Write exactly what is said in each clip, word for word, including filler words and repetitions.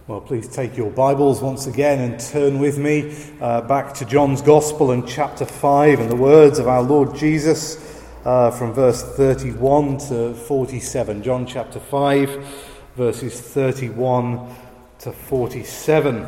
Well, please take your Bibles once again and turn with me uh, back to John's Gospel and chapter five and the words of our Lord Jesus uh, from verse thirty-one to forty-seven. John chapter five, verses thirty-one to forty-seven.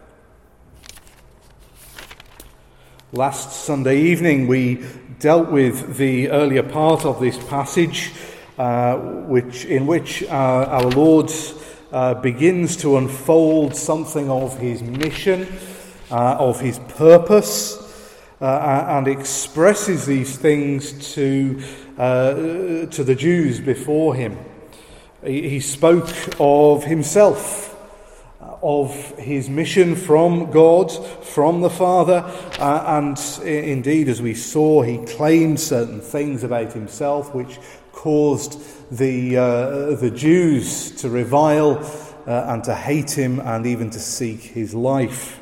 Last Sunday evening we dealt with the earlier part of this passage, uh, which in which uh, our Lord Uh, begins to unfold something of his mission, uh, of his purpose, uh, and expresses these things to uh, to the Jews before him. He, he spoke of himself, of his mission from God, from the Father, uh, and indeed, as we saw, he claimed certain things about himself which caused the uh, the Jews to revile uh, and to hate him and even to seek his life.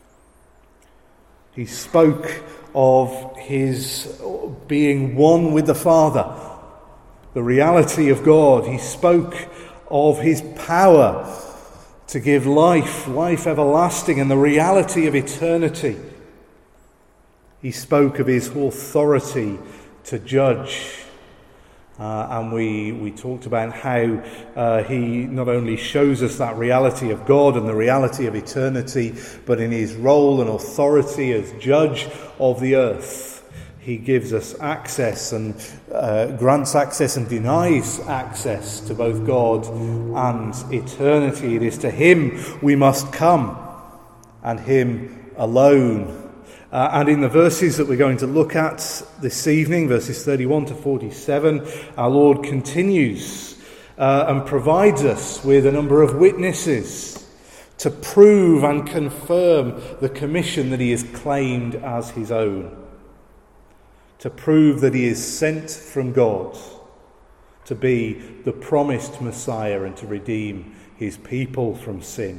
He spoke of his being one with the Father, the reality of God. He spoke of his power to give life, life everlasting, and the reality of eternity. He spoke of his authority to judge. Uh, and we, we talked about how uh, he not only shows us that reality of God and the reality of eternity, but in his role and authority as judge of the earth, he gives us access and uh, grants access and denies access to both God and eternity. It is to him we must come, and him alone. Uh, and in the verses that we're going to look at this evening, verses thirty-one to forty-seven, our Lord continues uh, and provides us with a number of witnesses to prove and confirm the commission that he has claimed as his own. To prove that he is sent from God to be the promised Messiah and to redeem his people from sin.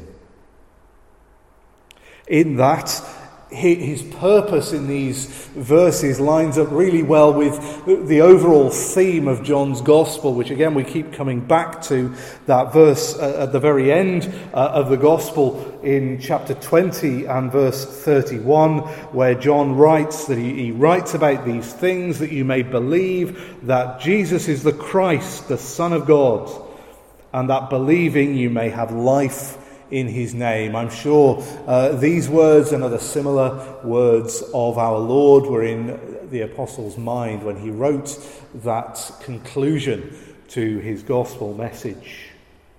In that, his purpose in these verses lines up really well with the overall theme of John's Gospel, which again we keep coming back to, that verse at the very end of the Gospel in chapter twenty and verse thirty-one, where John writes that he, he writes about these things that you may believe that Jesus is the Christ, the Son of God, and that believing you may have life in his name. I'm sure uh, these words and other similar words of our Lord were in the apostle's mind when he wrote that conclusion to his gospel message.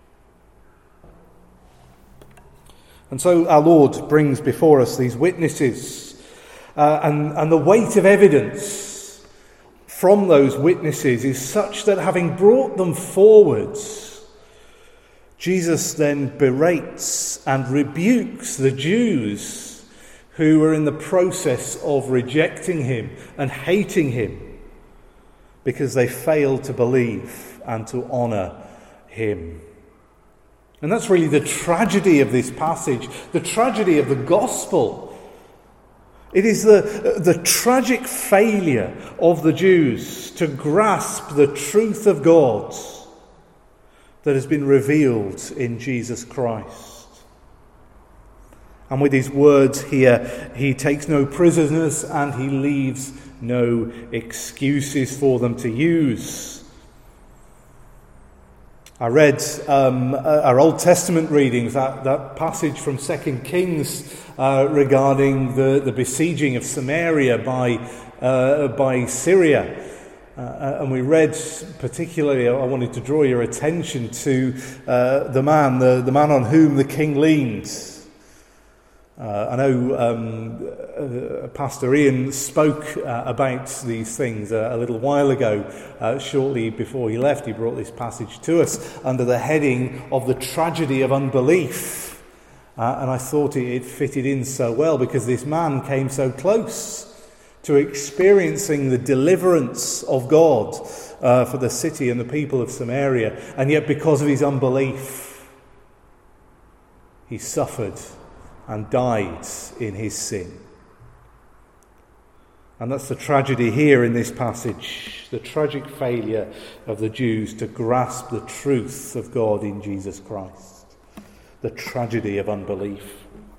And so our Lord brings before us these witnesses, uh, and, and the weight of evidence from those witnesses is such that having brought them forwards, Jesus then berates and rebukes the Jews who were in the process of rejecting him and hating him because they failed to believe and to honour him. And that's really the tragedy of this passage, the tragedy of the gospel. It is the, the tragic failure of the Jews to grasp the truth of God that has been revealed in Jesus Christ. And with his words here, he takes no prisoners and he leaves no excuses for them to use. I read um, our Old Testament readings, that, that passage from Second Kings uh, regarding the, the besieging of Samaria by, uh, by Syria. Uh, and we read, particularly, I wanted to draw your attention to uh, the man, the, the man on whom the king leaned. Uh, I know um, uh, Pastor Ian spoke uh, about these things uh, a little while ago. Uh, shortly before he left, he brought this passage to us under the heading of the tragedy of unbelief. Uh, and I thought it, it fitted in so well because this man came so close to experiencing the deliverance of God uh, for the city and the people of Samaria. And yet because of his unbelief, he suffered and died in his sin. And that's the tragedy here in this passage, the tragic failure of the Jews to grasp the truth of God in Jesus Christ. the tragedy of unbelief.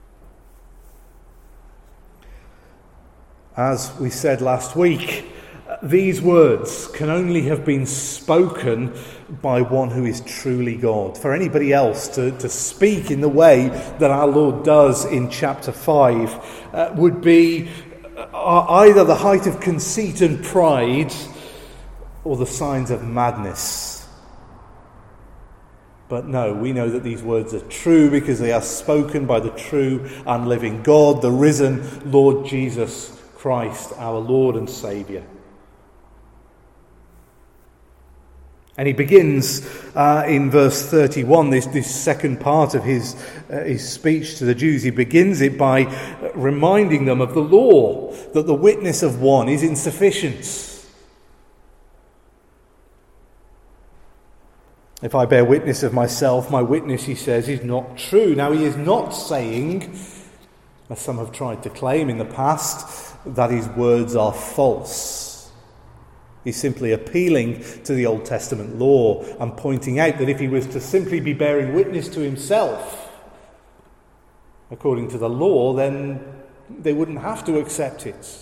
As we said last week, these words can only have been spoken by one who is truly God. For anybody else to, to speak in the way that our Lord does in chapter five uh, would be uh, either the height of conceit and pride or the signs of madness. But no, we know that these words are true because they are spoken by the true and living God, the risen Lord Jesus Christ, our Lord and Saviour. And he begins uh, in verse thirty-one, this, this second part of his, uh, his speech to the Jews. He begins it by reminding them of the law, that the witness of one is insufficient. If I bear witness of myself, my witness, he says, is not true. Now, he is not saying, as some have tried to claim in the past, that his words are false. He's simply appealing to the Old Testament law and pointing out that if he was to simply be bearing witness to himself, according to the law, then they wouldn't have to accept it.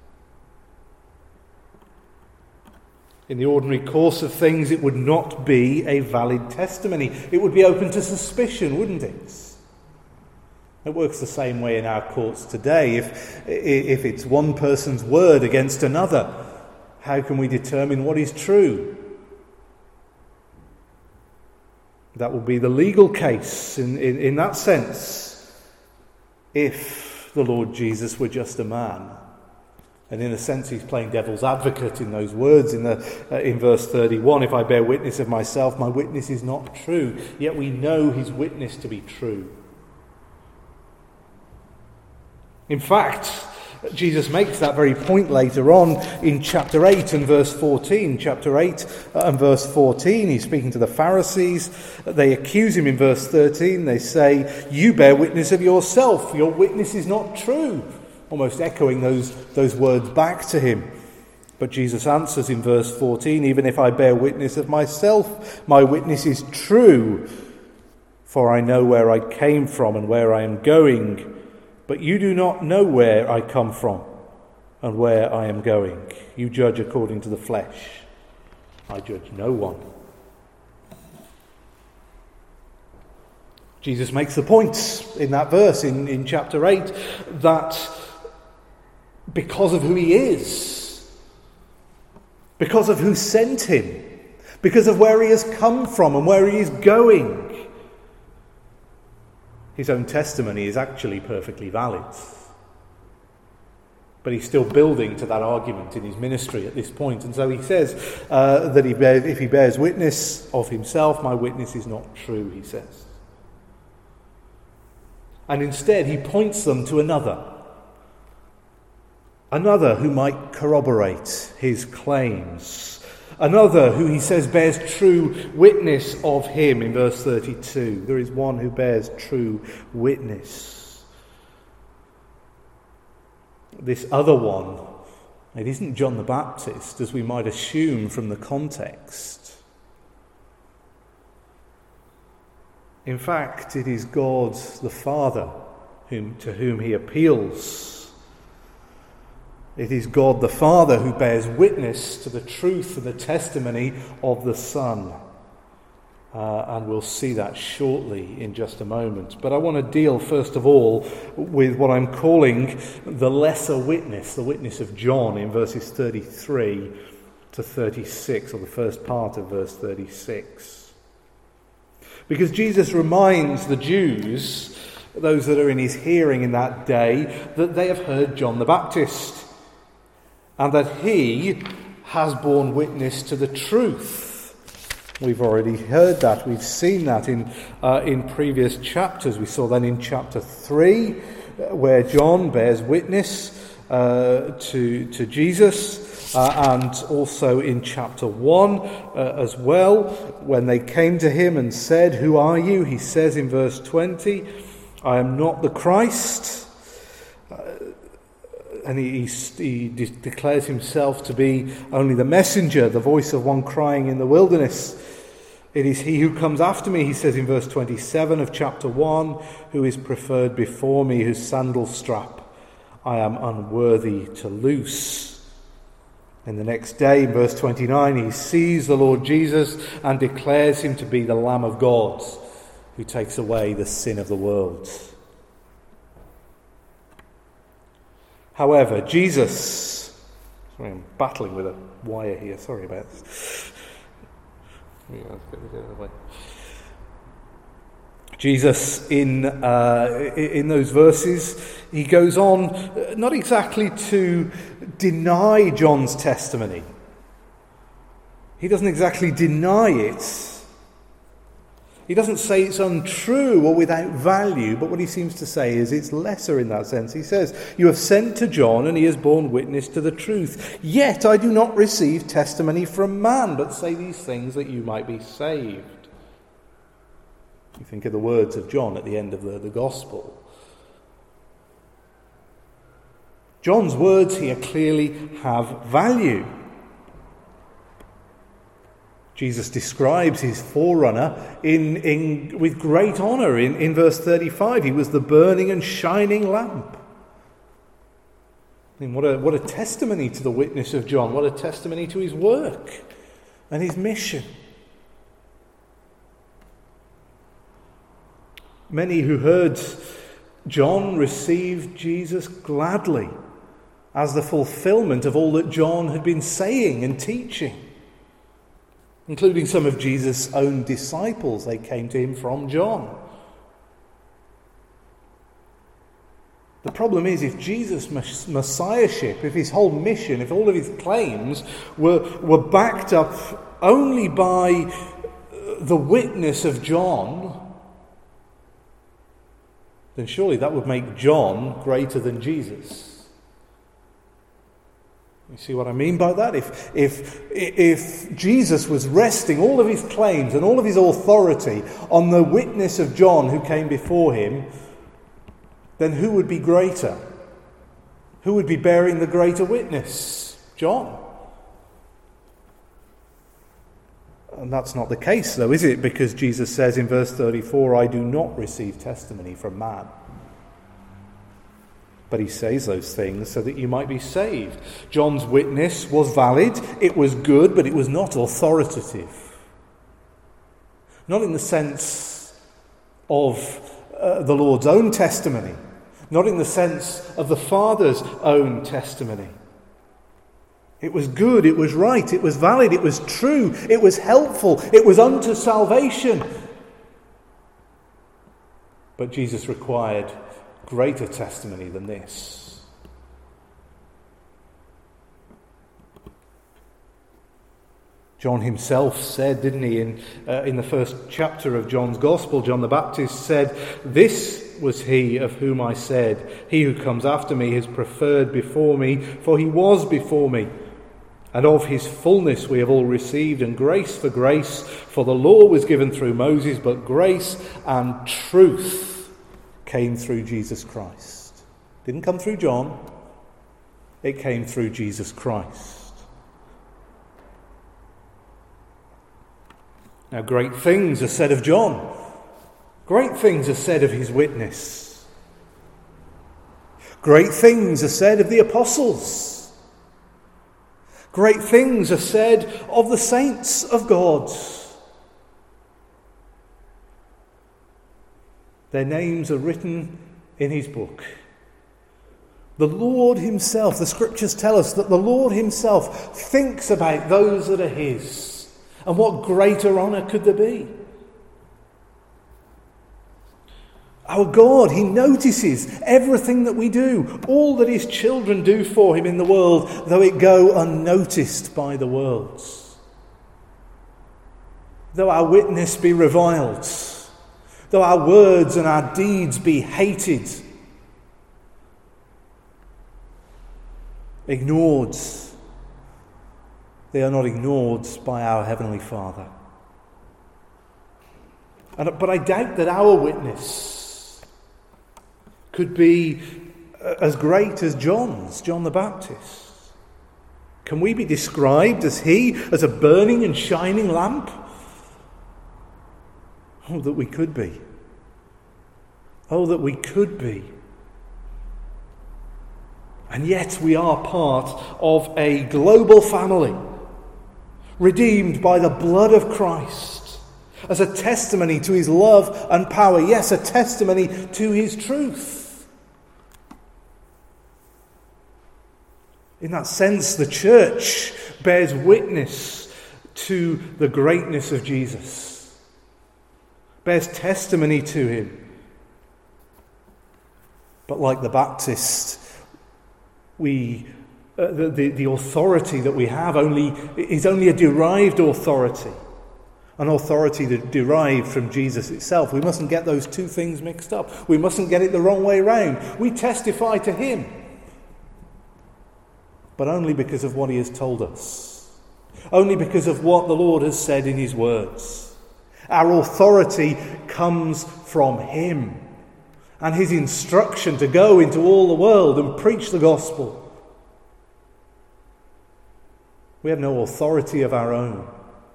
In the ordinary course of things, it would not be a valid testimony. It would be open to suspicion, wouldn't it? It works the same way in our courts today. If, if it's one person's word against another, how can we determine what is true? That would be the legal case in, in, in that sense, if the Lord Jesus were just a man. And in a sense, he's playing devil's advocate in those words in, the, uh, in verse thirty-one. If I bear witness of myself, my witness is not true. Yet we know his witness to be true. In fact, Jesus makes that very point later on in chapter eight and verse fourteen. Chapter eight and verse fourteen, he's speaking to the Pharisees. They accuse him in verse thirteen. They say, you bear witness of yourself. Your witness is not true. Almost echoing those, those words back to him. But Jesus answers in verse fourteen, even if I bear witness of myself, my witness is true. For I know where I came from and where I am going. But you do not know where I come from and where I am going. You judge according to the flesh. I judge no one. Jesus makes the point in that verse in, in chapter eight that because of who he is, because of who sent him, because of where he has come from and where he is going, his own testimony is actually perfectly valid. But he's still building to that argument in his ministry at this point. And so he says uh, that he bears, if he bears witness of himself, my witness is not true, he says. And instead he points them to another. Another who might corroborate his claims. Another who he says bears true witness of him in verse thirty-two. There is one who bears true witness. This other one, it isn't John the Baptist, as we might assume from the context. In fact, it is God the Father whom, to whom he appeals. It is God the Father who bears witness to the truth and the testimony of the Son. Uh, and we'll see that shortly in just a moment. But I want to deal first of all with what I'm calling the lesser witness, the witness of John in verses thirty-three to thirty-six, or the first part of verse thirty-six. Because Jesus reminds the Jews, those that are in his hearing in that day, that they have heard John the Baptist. And that he has borne witness to the truth. We've already heard that. We've seen that in uh, in previous chapters. We saw that in chapter three, where John bears witness uh, to, to Jesus. Uh, and also in chapter one uh, as well, when they came to him and said, who are you? He says in verse twenty, I am not the Christ. Uh, And he, he, he declares himself to be only the messenger, the voice of one crying in the wilderness. It is he who comes after me, he says in verse twenty-seven of chapter one, who is preferred before me, whose sandal strap I am unworthy to loose. And the next day, in verse twenty-nine, he sees the Lord Jesus and declares him to be the Lamb of God, who takes away the sin of the world. However, Jesus... Sorry, I'm battling with a wire here. Sorry about this. Jesus, in uh, in those verses, he goes on not exactly to deny John's testimony. He doesn't exactly deny it. He doesn't say it's untrue or without value, but what he seems to say is it's lesser in that sense. He says, "You have sent to John, and he has borne witness to the truth. Yet I do not receive testimony from man, but say these things that you might be saved." You think of the words of John at the end of the, the Gospel. John's words here clearly have value. Jesus describes his forerunner in, in, with great honour in, in verse thirty-five. He was the burning and shining lamp. I mean, what a, what a testimony to the witness of John. What a testimony to his work and his mission. Many who heard John received Jesus gladly as the fulfillment of all that John had been saying and teaching, including some of Jesus' own disciples. They came to him from John. The problem is, if Jesus' messiahship, if his whole mission, if all of his claims were, were backed up only by the witness of John, then surely that would make John greater than Jesus. You see what I mean by that? If, if, if Jesus was resting all of his claims and all of his authority on the witness of John who came before him, then who would be greater? Who would be bearing the greater witness? John. And that's not the case, though, is it? Because Jesus says in verse thirty-four, "I do not receive testimony from man." But he says those things so that you might be saved. John's witness was valid, it was good, but it was not authoritative. Not in the sense of uh, the Lord's own testimony. Not in the sense of the Father's own testimony. It was good, it was right, it was valid, it was true, it was helpful, it was unto salvation. But Jesus required greater testimony than this. John himself said, didn't he, in, uh, in the first chapter of John's Gospel, John the Baptist said, "This was he of whom I said, he who comes after me is preferred before me, for he was before me. And of his fullness we have all received, and grace for grace. For the law was given through Moses, but grace and truth came through Jesus Christ." Didn't come through John. It came through Jesus Christ. Now, great things are said of John. Great things are said of his witness. Great things are said of the apostles. Great things are said of the saints of God. Their names are written in his book. The Lord himself, the scriptures tell us that the Lord himself thinks about those that are his. And what greater honour could there be? Our God, he notices everything that we do, all that his children do for him in the world, though it go unnoticed by the world. Though our witness be reviled, though our words and our deeds be hated, ignored, they are not ignored by our Heavenly Father. And, but I doubt that our witness could be as great as John's, John the Baptist. Can we be described as he, as a burning and shining lamp? Oh, that we could be. Oh, that we could be. And yet we are part of a global family, redeemed by the blood of Christ, as a testimony to his love and power. Yes, a testimony to his truth. In that sense, the church bears witness to the greatness of Jesus, bears testimony to him. But like the Baptist, we uh, the, the the authority that we have only is only a derived authority, an authority that derived from Jesus itself. We mustn't get those two things mixed up. We mustn't get it the wrong way round. We testify to him, but only because of what he has told us, only because of what the Lord has said in his words. Our authority comes from him and his instruction to go into all the world and preach the gospel. We have no authority of our own.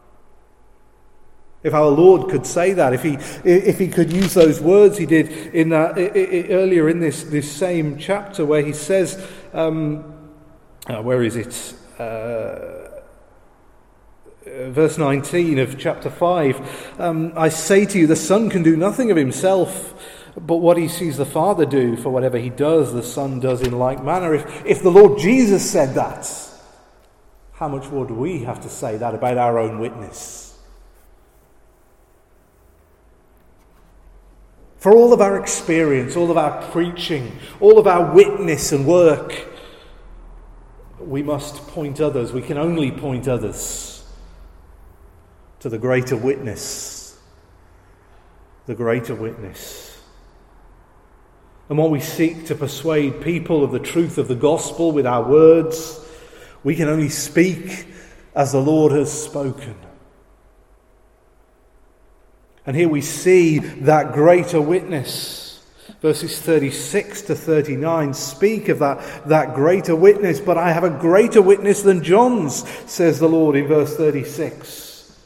If our Lord could say that, if he if he could use those words he did in that, earlier in this, this same chapter where he says, um, uh, where is it? Uh, verse nineteen of chapter five, um, I say to you, the Son can do nothing of himself, but what he sees the Father do, for whatever he does, the Son does in like manner. If, if the Lord Jesus said that, how much more do we have to say that about our own witness? For all of our experience, all of our preaching, all of our witness and work, we must point others, we can only point others to the greater witness, the greater witness. And when we seek to persuade people of the truth of the gospel with our words, we can only speak as the Lord has spoken. And here we see that greater witness. Verses thirty-six to thirty-nine speak of that, that greater witness. But I have a greater witness than John's, says the Lord in verse thirty-six.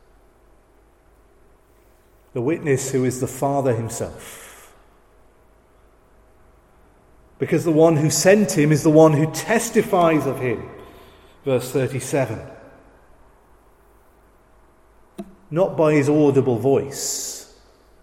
The witness who is the Father himself. Because the one who sent him is the one who testifies of him. Verse thirty-seven. Not by his audible voice,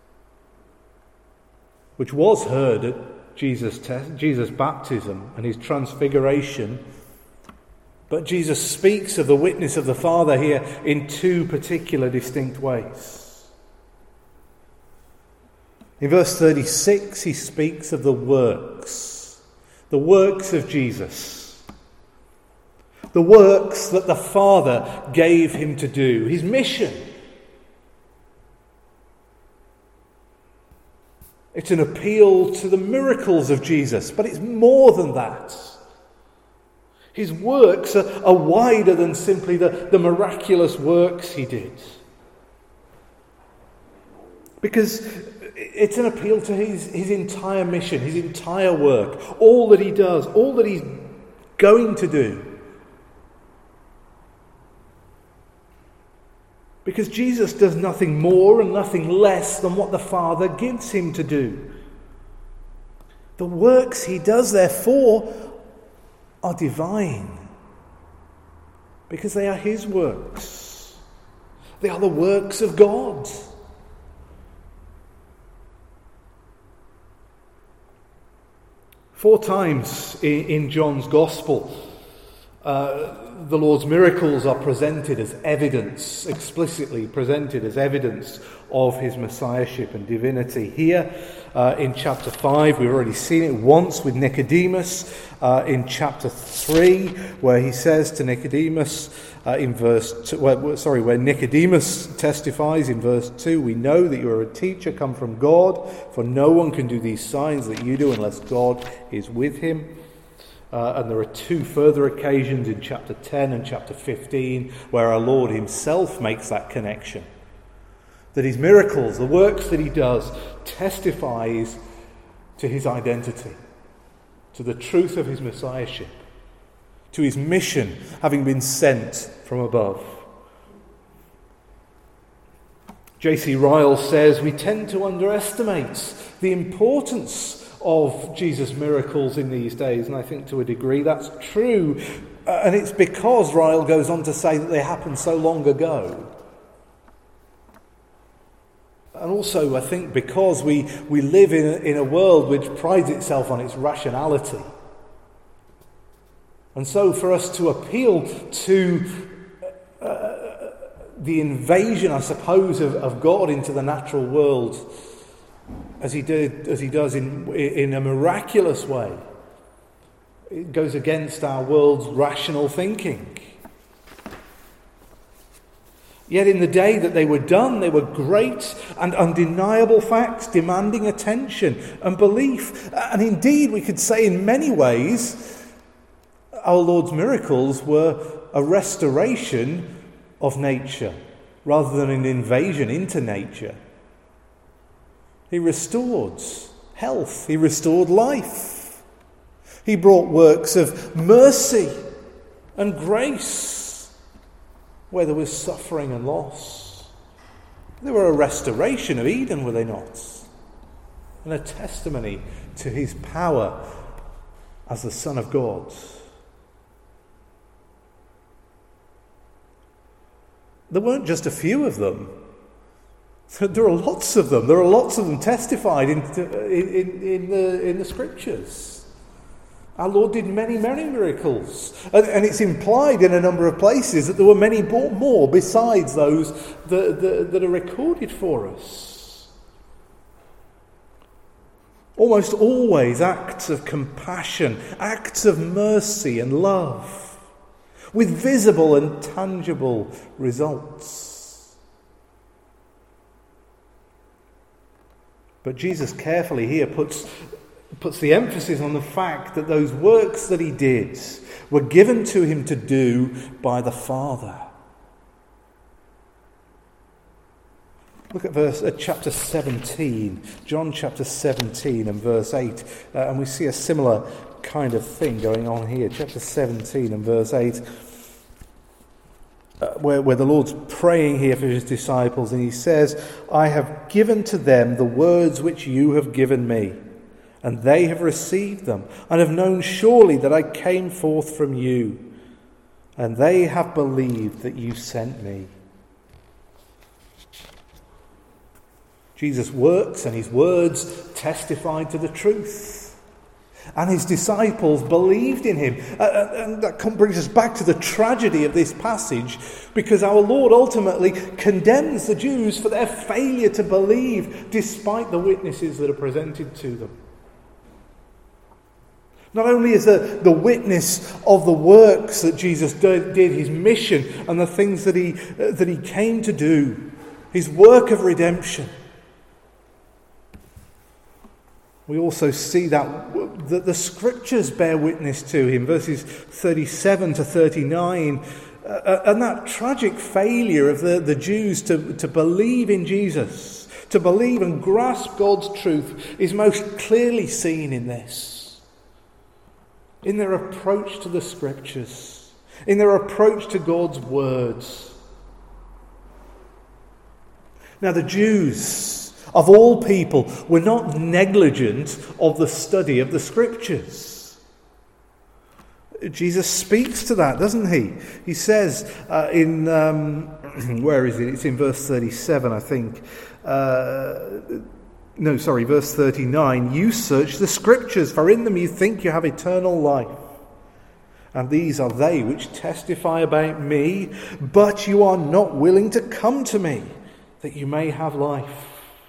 which was heard at Jesus' te- Jesus' baptism and his transfiguration, but Jesus speaks of the witness of the Father here in two particular distinct ways. In verse thirty-six, he speaks of the works, the works of Jesus, the works that the Father gave him to do, his mission. It's an appeal to the miracles of Jesus, but it's more than that. His works are, are wider than simply the, the miraculous works he did. Because it's an appeal to his, his entire mission, his entire work, all that he does, all that he's going to do. Because Jesus does nothing more and nothing less than what the Father gives him to do. The works he does, therefore, are divine. Because they are his works. They are the works of God. Four times in, in John's Gospel, uh, the Lord's miracles are presented as evidence, explicitly presented as evidence of his messiahship and divinity. Here uh, in chapter five, we've already seen it once with Nicodemus. Uh, in chapter three, where he says to Nicodemus, uh, in verse two, well, sorry, where Nicodemus testifies in verse two, we know that you are a teacher come from God, for no one can do these signs that you do unless God is with him. Uh, and there are two further occasions in chapter ten and chapter fifteen where our Lord himself makes that connection. That his miracles, the works that he does, testifies to his identity, to the truth of his messiahship, to his mission having been sent from above. J C Ryle says we tend to underestimate the importance of Jesus' miracles in these days, and I think to a degree that's true. Uh, and it's because Ryle goes on to say that they happened so long ago. And also, I think, because we, we live in a, in a world which prides itself on its rationality. And so for us to appeal to uh, the invasion, I suppose, of, of God into the natural world, as he did, as he does in, in a miraculous way, it goes against our world's rational thinking. Yet in the day that they were done, they were great and undeniable facts demanding attention and belief. And indeed, we could say in many ways, our Lord's miracles were a restoration of nature rather than an invasion into nature. He restored health. He restored life. He brought works of mercy and grace where there was suffering and loss. They were a restoration of Eden, were they not? And a testimony to his power as the Son of God. There weren't just a few of them. There are lots of them. There are lots of them testified in, in, in, the, in the Scriptures. Our Lord did many, many miracles. And, and it's implied in a number of places that there were many more besides those that, that, that are recorded for us. Almost always acts of compassion, acts of mercy and love, with visible and tangible results. But Jesus carefully here puts puts the emphasis on the fact that those works that he did were given to him to do by the Father. Look at verse at chapter seventeen, John chapter seventeen and verse eight, uh, and we see a similar kind of thing going on here. Chapter seventeen and verse eight, uh, where, where the Lord's praying here for his disciples, and he says, "I have given to them the words which you have given me, and they have received them, and have known surely that I came forth from you, and they have believed that you sent me." Jesus' works and his words testified to the truth. And his disciples believed in him. And that brings us back to the tragedy of this passage, because our Lord ultimately condemns the Jews for their failure to believe despite the witnesses that are presented to them. Not only is the, the witness of the works that Jesus did, did, his mission and the things that he, uh, that he came to do, his work of redemption, we also see that, that the Scriptures bear witness to him, verses thirty-seven to thirty-nine, uh, and that tragic failure of the, the Jews to, to believe in Jesus, to believe and grasp God's truth, is most clearly seen in this. In their approach to the Scriptures, in their approach to God's words. Now the Jews, of all people, were not negligent of the study of the Scriptures. Jesus speaks to that, doesn't he? He says uh, in, um, where is it? It's in verse thirty-seven, I think. Uh, no, sorry, verse thirty-nine. "You search the Scriptures, for in them you think you have eternal life. And these are they which testify about me, but you are not willing to come to me, that you may have life."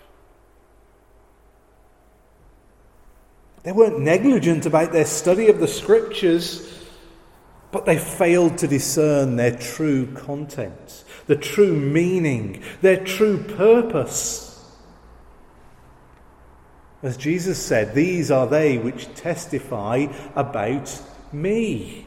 They weren't negligent about their study of the Scriptures, but they failed to discern their true content, the true meaning, their true purpose. As Jesus said, "These are they which testify about me."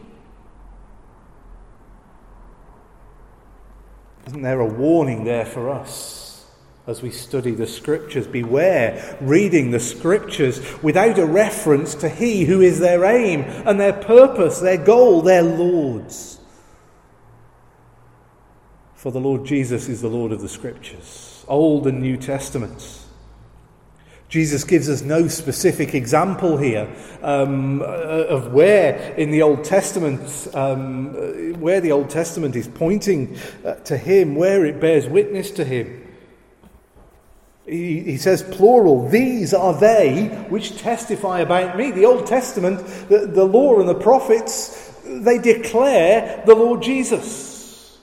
Isn't there a warning there for us? As we study the Scriptures, beware reading the Scriptures without a reference to He who is their aim and their purpose, their goal, their Lord's. For the Lord Jesus is the Lord of the Scriptures. Old and New Testaments. Jesus gives us no specific example here um, of where in the Old Testament, um, where the Old Testament is pointing to him, where it bears witness to him. He, he says plural, these are they which testify about me. The Old Testament, the, the law and the prophets, they declare the Lord Jesus.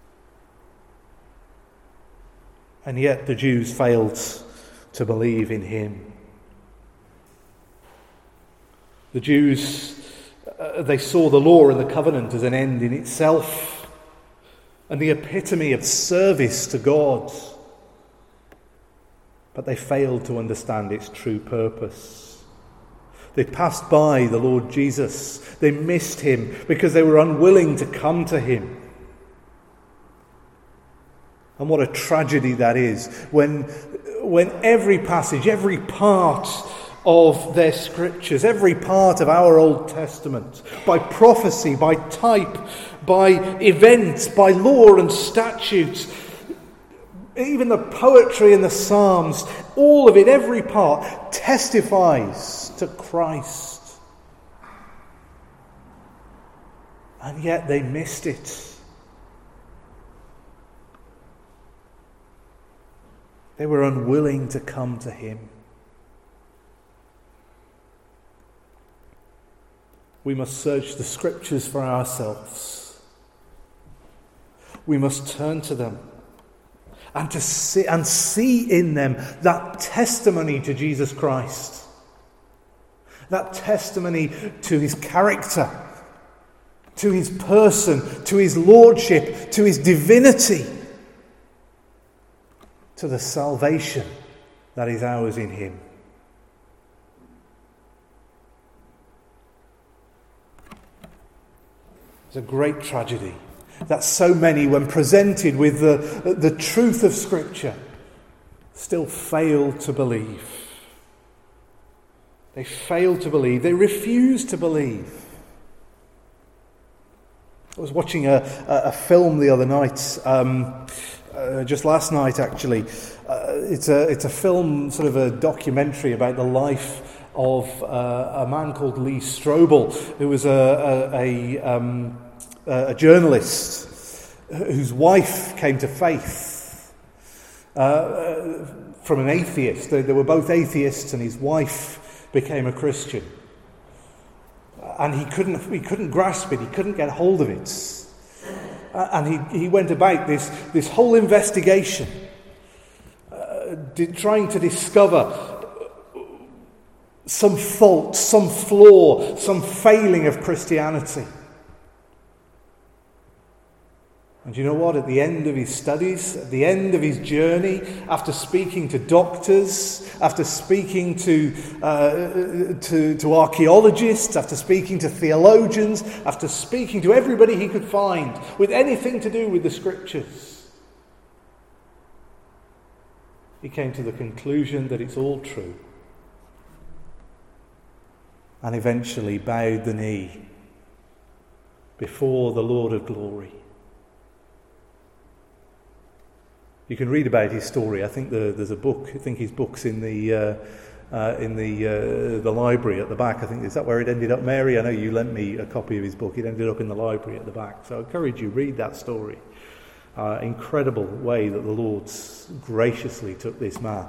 And yet the Jews failed to believe in him. The Jews, uh, they saw the law and the covenant as an end in itself and the epitome of service to God. But they failed to understand its true purpose. They passed by the Lord Jesus. They missed him because they were unwilling to come to him. And what a tragedy that is when, when every passage, every part of their scriptures, every part of our Old Testament, by prophecy, by type, by event, by law and statute, even the poetry and the Psalms, all of it, every part, testifies to Christ. And yet they missed it. They were unwilling to come to him. We must search the scriptures for ourselves. We must turn to them and to see and see in them that testimony to Jesus Christ. That testimony to his character, to his person, to his lordship, to his divinity, to the salvation that is ours in him. It's a great tragedy that so many, when presented with the, the truth of Scripture, still fail to believe. They fail to believe. They refuse to believe. I was watching a, a, a film the other night, um, uh, just last night actually. Uh, it's a it's a film, sort of a documentary about the life of uh, a man called Lee Strobel, who was a a, a, um, a journalist whose wife came to faith uh, from an atheist. They, they were both atheists, and his wife became a Christian. And he couldn't he couldn't grasp it, he couldn't get hold of it. And he, he went about this, this whole investigation, uh, did, trying to discover some fault, some flaw, some failing of Christianity. And you know what? At the end of his studies, at the end of his journey, after speaking to doctors, after speaking to, uh, to, to archaeologists, after speaking to theologians, after speaking to everybody he could find with anything to do with the Scriptures, he came to the conclusion that it's all true. And eventually bowed the knee before the Lord of glory. You can read about his story. I think the, there's a book. I think his book's in the uh, uh, in the uh, the library at the back. I think is that where it ended up, Mary? I know you lent me a copy of his book. It ended up in the library at the back. So I encourage you, read that story. Uh, incredible way that the Lord graciously took this man.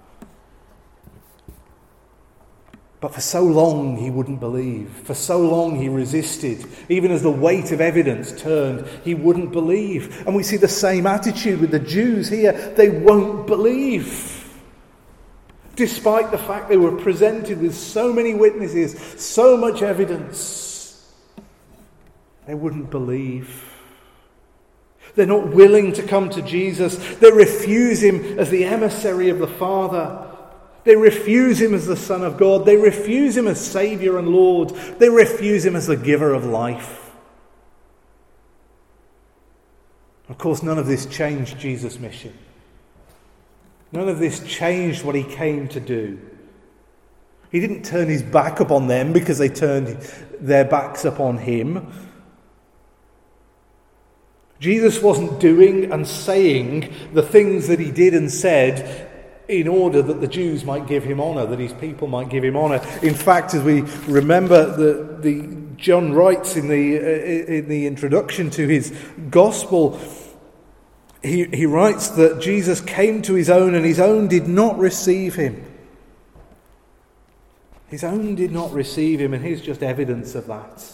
But for so long he wouldn't believe. For so long he resisted. Even as the weight of evidence turned, he wouldn't believe. And we see the same attitude with the Jews here. They won't believe. Despite the fact they were presented with so many witnesses, so much evidence, they wouldn't believe. They're not willing to come to Jesus. They refuse him as the emissary of the Father. They refuse him as the Son of God. They refuse him as Saviour and Lord. They refuse him as the giver of life. Of course, none of this changed Jesus' mission. None of this changed what he came to do. He didn't turn his back upon them because they turned their backs upon him. Jesus wasn't doing and saying the things that he did and said in order that the Jews might give him honour, that his people might give him honour. In fact, as we remember, the, the John writes in the uh, in the introduction to his gospel, he, he writes that Jesus came to his own and his own did not receive him. His own did not receive him, and here's just evidence of that.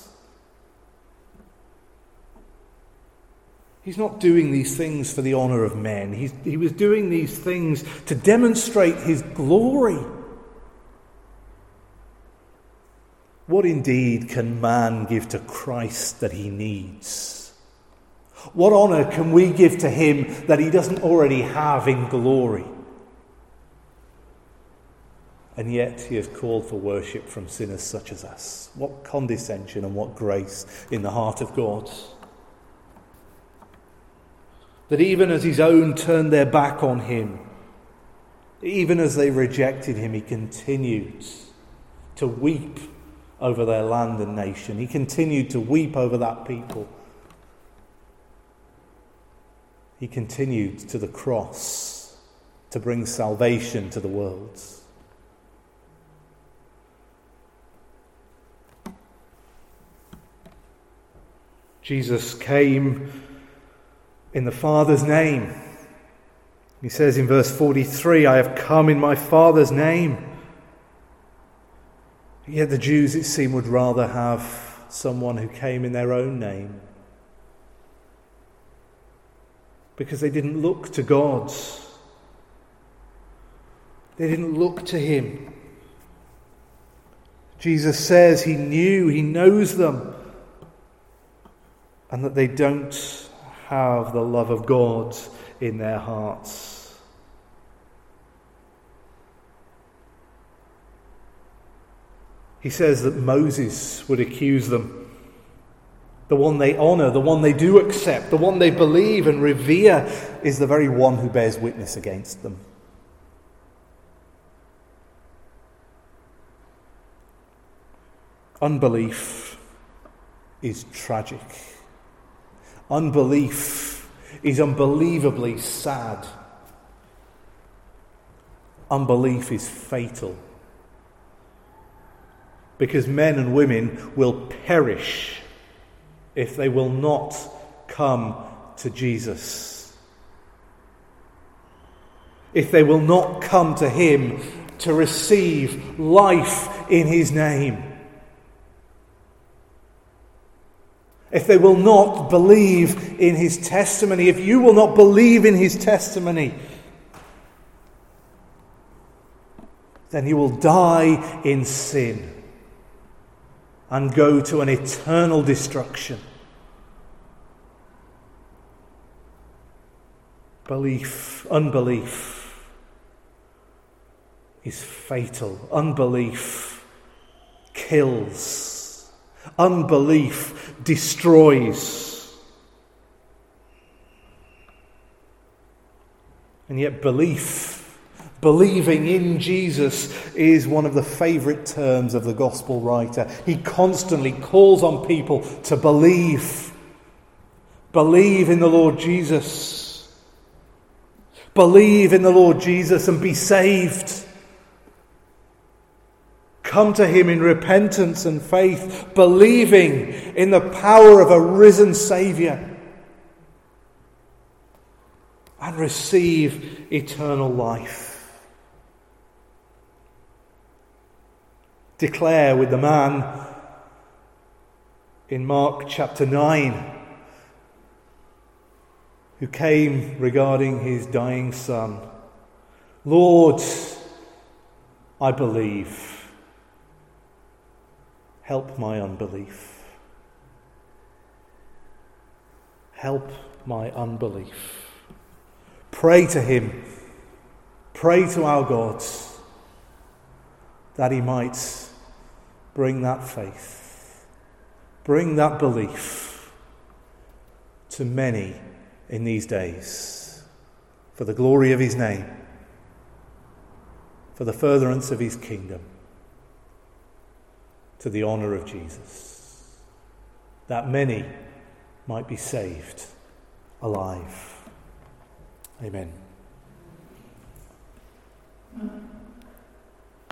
He's not doing these things for the honour of men. He's, he was doing these things to demonstrate his glory. What indeed can man give to Christ that he needs? What honour can we give to him that he doesn't already have in glory? And yet he has called for worship from sinners such as us. What condescension and what grace in the heart of God. That even as his own turned their back on him, even as they rejected him, he continued to weep over their land and nation. He continued to weep over that people. He continued to the cross to bring salvation to the world. Jesus came in the Father's name. He says in verse forty-three, I have come in my Father's name. Yet the Jews, it seemed, would rather have someone who came in their own name, because they didn't look to God. They didn't look to him. Jesus says he knew, he knows them, and that they don't have the love of God in their hearts. He says that Moses would accuse them. The one they honour, the one they do accept, the one they believe and revere is the very one who bears witness against them. Unbelief is tragic. Unbelief is unbelievably sad. Unbelief is fatal. Because men and women will perish if they will not come to Jesus. If they will not come to him to receive life in his name. If they will not believe in his testimony, if you will not believe in his testimony, then you will die in sin and go to an eternal destruction. Belief, unbelief is fatal. Unbelief kills. Unbelief destroys. And yet belief, believing in Jesus, is one of the favourite terms of the gospel writer. He constantly calls on people to believe. Believe in the Lord Jesus. Believe in the Lord Jesus and be saved. Come to him in repentance and faith, believing in the power of a risen Saviour, and receive eternal life. Declare with the man in Mark chapter nine, who came regarding his dying son, Lord, I believe. Help my unbelief. Help my unbelief. Pray to him. Pray to our God that he might bring that faith, bring that belief to many in these days, for the glory of his name, for the furtherance of his kingdom, to the honour of Jesus, that many might be saved alive. Amen.